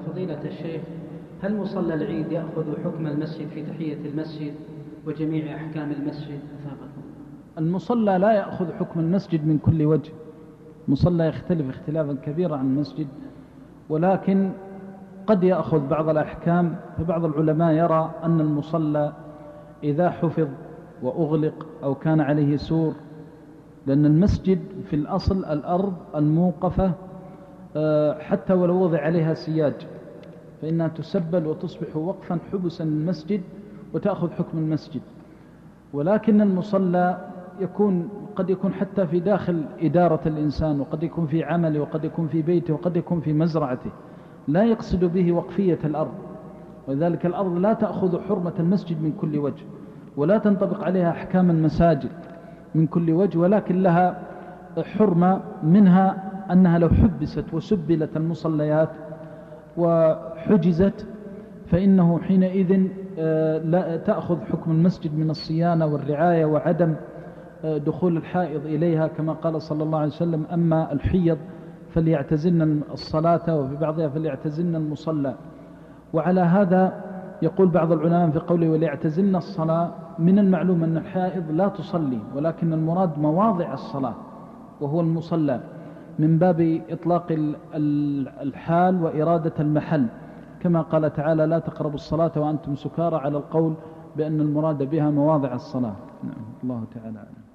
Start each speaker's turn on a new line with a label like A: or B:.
A: فضيلة الشيخ، هل مصلى العيد يأخذ حكم المسجد في تحية المسجد وجميع أحكام المسجد؟
B: المصلى لا يأخذ حكم المسجد من كل وجه، مصلى يختلف اختلافا كبيرا عن المسجد، ولكن قد يأخذ بعض الأحكام. فبعض العلماء يرى أن المصلى إذا حفظ وأغلق أو كان عليه سور، لأن المسجد في الأصل الأرض الموقفة حتى ولو وضع عليها سياج فإنها تسبل وتصبح وقفا حبسا المسجد وتأخذ حكم المسجد. ولكن المصلى قد يكون حتى في داخل إدارة الإنسان، وقد يكون في عمله، وقد يكون في بيته، وقد يكون في مزرعته، لا يقصد به وقفية الأرض، ولذلك الأرض لا تأخذ حرمة المسجد من كل وجه، ولا تنطبق عليها أحكام المساجد من كل وجه، ولكن لها حرمة، منها أنها لو حبست وسبلت المصليات وحجزت فإنه حينئذ لا تأخذ حكم المسجد من الصيانة والرعاية وعدم دخول الحائض إليها، كما قال صلى الله عليه وسلم: أما الحيض فليعتزلن الصلاة، وفي بعضها فليعتزلن المصلى. وعلى هذا يقول بعض العلماء في قوله وليعتزلن الصلاة، من المعلوم أن الحائض لا تصلي، ولكن المراد مواضع الصلاة وهو المصلى، من باب إطلاق الحال وإرادة المحل، كما قال تعالى: لا تقربوا الصلاة وأنتم سكارى، على القول بأن المراد بها مواضع الصلاة. الله تعالى.